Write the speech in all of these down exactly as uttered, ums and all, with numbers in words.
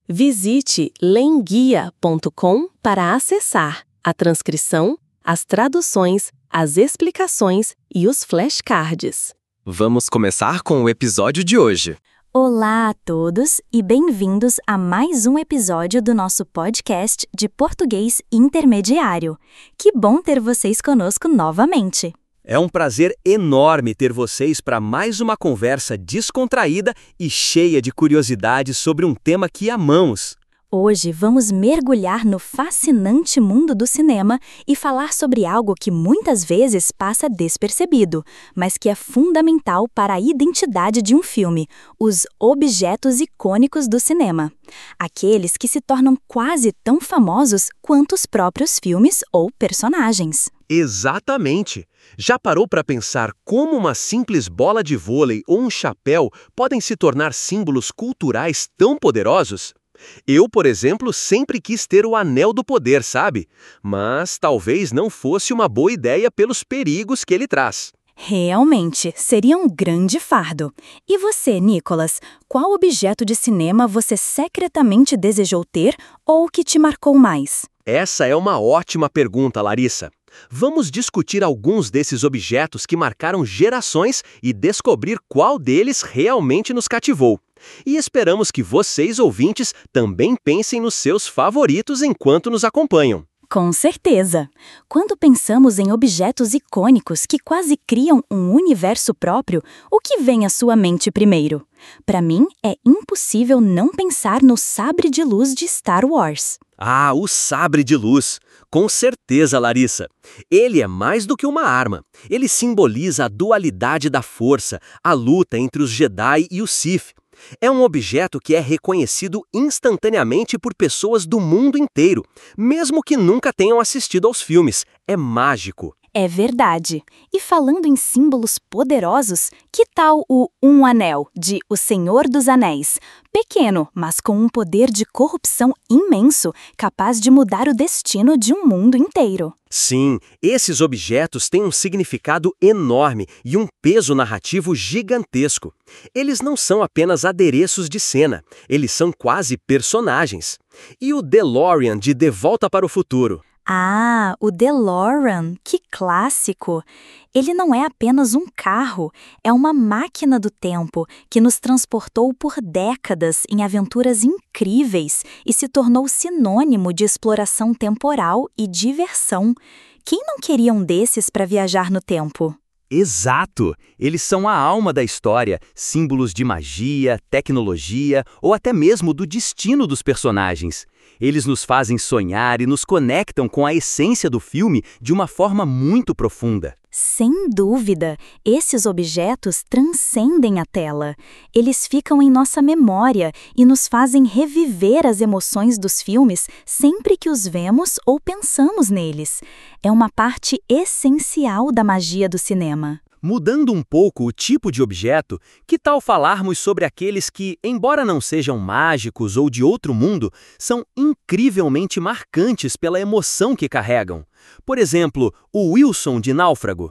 Visite lenguia ponto com para acessar a transcrição, as traduções, as explicações e os flashcards. Vamos começar com o episódio de hoje. Olá a todos e bem-vindos a mais um episódio do nosso podcast de português intermediário. Que bom ter vocês conosco novamente. É um prazer enorme ter vocês para mais uma conversa descontraída e cheia de curiosidades sobre um tema que amamos. Hoje vamos mergulhar no fascinante mundo do cinema e falar sobre algo que muitas vezes passa despercebido, mas que é fundamental para a identidade de um filme: os objetos icônicos do cinema. Aqueles que se tornam quase tão famosos quanto os próprios filmes ou personagens. Exatamente! Já parou para pensar como uma simples bola de vôlei ou um chapéu podem se tornar símbolos culturais tão poderosos? Eu, por exemplo, sempre quis ter o Anel do Poder, sabe? Mas talvez não fosse uma boa ideia pelos perigos que ele traz. Realmente, seria um grande fardo. E você, Nicolas, qual objeto de cinema você secretamente desejou ter ou que te marcou mais? Essa é uma ótima pergunta, Larissa. Vamos discutir alguns desses objetos que marcaram gerações e descobrir qual deles realmente nos cativou. E esperamos que vocês, ouvintes, também pensem nos seus favoritos enquanto nos acompanham. Com certeza! Quando pensamos em objetos icônicos que quase criam um universo próprio, o que vem à sua mente primeiro? Para mim, é impossível não pensar no sabre de luz de Star Wars. Ah, o sabre de luz! Com certeza, Larissa. Ele é mais do que uma arma. Ele simboliza a dualidade da força, a luta entre os Jedi e os Sith. É um objeto que é reconhecido instantaneamente por pessoas do mundo inteiro, mesmo que nunca tenham assistido aos filmes. É mágico. É verdade. E falando em símbolos poderosos, que tal o Um Anel, de O Senhor dos Anéis? Pequeno, mas com um poder de corrupção imenso, capaz de mudar o destino de um mundo inteiro. Sim, esses objetos têm um significado enorme e um peso narrativo gigantesco. Eles não são apenas adereços de cena, eles são quase personagens. E o DeLorean de De Volta para o Futuro? Ah, o DeLorean, que clássico! Ele não é apenas um carro, é uma máquina do tempo que nos transportou por décadas em aventuras incríveis e se tornou sinônimo de exploração temporal e diversão. Quem não queria um desses para viajar no tempo? Exato! Eles são a alma da história, símbolos de magia, tecnologia ou até mesmo do destino dos personagens. Eles nos fazem sonhar e nos conectam com a essência do filme de uma forma muito profunda. Sem dúvida, esses objetos transcendem a tela. Eles ficam em nossa memória e nos fazem reviver as emoções dos filmes sempre que os vemos ou pensamos neles. É uma parte essencial da magia do cinema. Mudando um pouco o tipo de objeto, que tal falarmos sobre aqueles que, embora não sejam mágicos ou de outro mundo, são incrivelmente marcantes pela emoção que carregam? Por exemplo, o Wilson de Náufrago.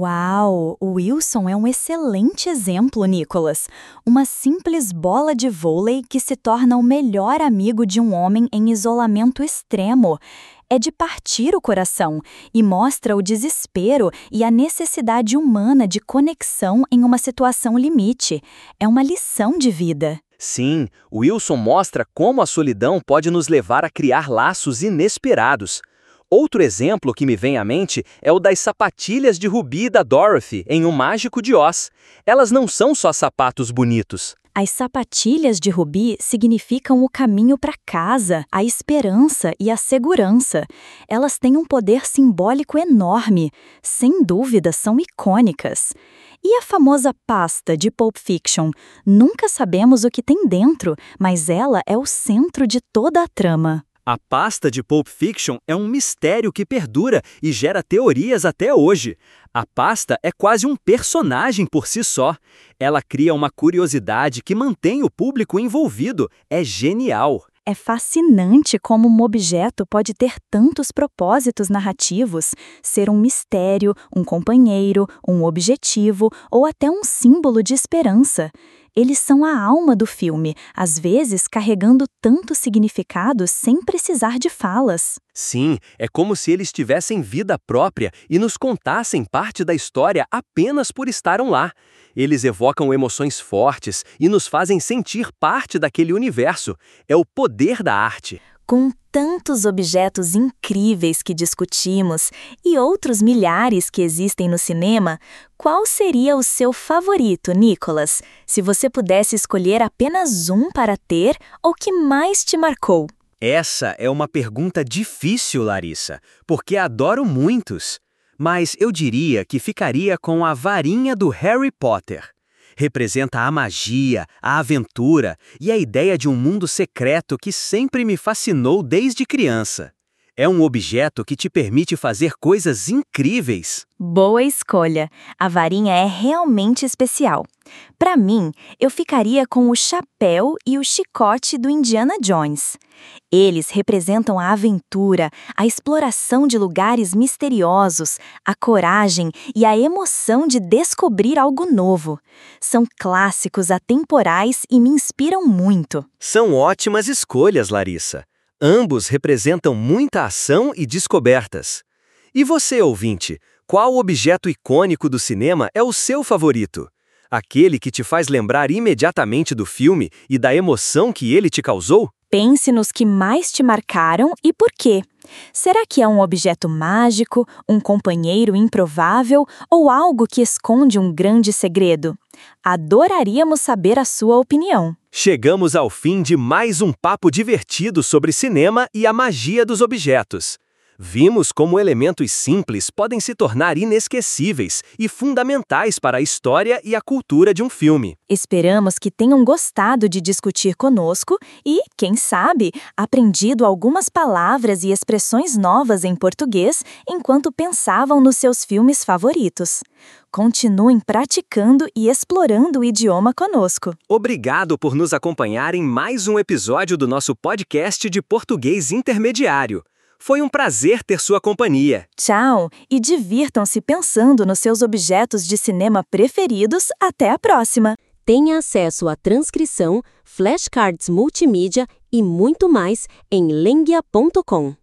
Uau! O Wilson é um excelente exemplo, Nicolas. Uma simples bola de vôlei que se torna o melhor amigo de um homem em isolamento extremo. É de partir o coração e mostra o desespero e a necessidade humana de conexão em uma situação limite. É uma lição de vida. Sim, Wilson mostra como a solidão pode nos levar a criar laços inesperados. Outro exemplo que me vem à mente é o das sapatilhas de Ruby da Dorothy em O Mágico de Oz. Elas não são só sapatos bonitos. As sapatilhas de Ruby significam o caminho para casa, a esperança e a segurança. Elas têm um poder simbólico enorme. Sem dúvida, são icônicas. E a famosa pasta de Pulp Fiction? Nunca sabemos o que tem dentro, mas ela é o centro de toda a trama. A pasta de Pulp Fiction é um mistério que perdura e gera teorias até hoje. A pasta é quase um personagem por si só. Ela cria uma curiosidade que mantém o público envolvido. É genial. É fascinante como um objeto pode ter tantos propósitos narrativos, ser um mistério, um companheiro, um objetivo ou até um símbolo de esperança. Eles são a alma do filme, às vezes carregando tanto significado sem precisar de falas. Sim, é como se eles tivessem vida própria e nos contassem parte da história apenas por estarem lá. Eles evocam emoções fortes e nos fazem sentir parte daquele universo. É o poder da arte. Com tantos objetos incríveis que discutimos e outros milhares que existem no cinema, qual seria o seu favorito, Nicholas? Se você pudesse escolher apenas um para ter, ou que mais te marcou? Essa é uma pergunta difícil, Larissa, porque adoro muitos. Mas eu diria que ficaria com a varinha do Harry Potter. Representa a magia, a aventura e a ideia de um mundo secreto que sempre me fascinou desde criança. É um objeto que te permite fazer coisas incríveis. Boa escolha! A varinha é realmente especial. Para mim, eu ficaria com o chapéu e o chicote do Indiana Jones. Eles representam a aventura, a exploração de lugares misteriosos, a coragem e a emoção de descobrir algo novo. São clássicos atemporais e me inspiram muito. São ótimas escolhas, Larissa. Ambos representam muita ação e descobertas. E você, ouvinte, qual objeto icônico do cinema é o seu favorito? Aquele que te faz lembrar imediatamente do filme e da emoção que ele te causou? Pense nos que mais te marcaram e por quê. Será que é um objeto mágico, um companheiro improvável ou algo que esconde um grande segredo? Adoraríamos saber a sua opinião. Chegamos ao fim de mais um papo divertido sobre cinema e a magia dos objetos. Vimos como elementos simples podem se tornar inesquecíveis e fundamentais para a história e a cultura de um filme. Esperamos que tenham gostado de discutir conosco e, quem sabe, aprendido algumas palavras e expressões novas em português enquanto pensavam nos seus filmes favoritos. Continuem praticando e explorando o idioma conosco. Obrigado por nos acompanhar em mais um episódio do nosso podcast de Português Intermediário. Foi um prazer ter sua companhia. Tchau e divirtam-se pensando nos seus objetos de cinema preferidos. Até a próxima! Tenha acesso à transcrição, flashcards multimídia e muito mais em lenguia ponto com.